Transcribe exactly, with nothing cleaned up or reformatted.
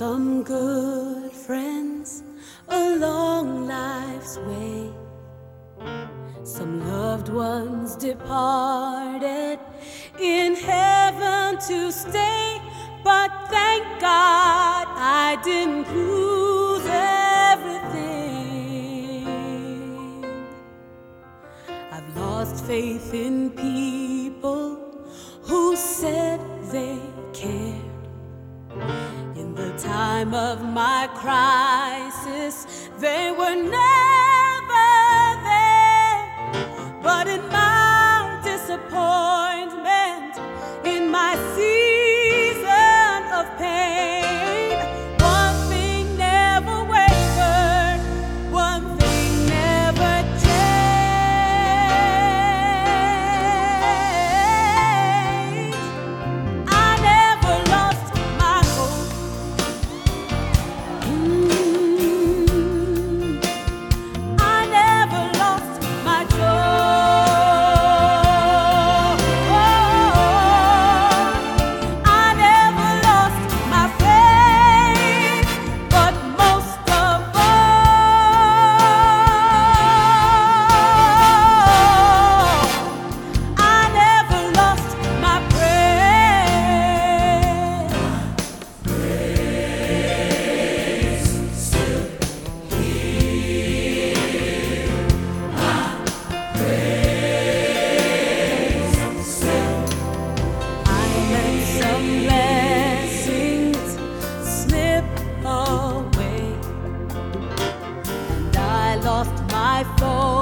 some good friends along life's way. Some loved ones departed in heaven to stay. But thank God I didn't lose everything. I've lost faith in people who said they cared. In the time of my crisis, they were never there. But in my disappointment, in my season of pain, one thing never wavered, one thing never changed. I never lost my hope. Mm. I never lost my joy. I never lost my faith. But most of all, I never lost my praise. I let some blessings slip away, and I lost my focus.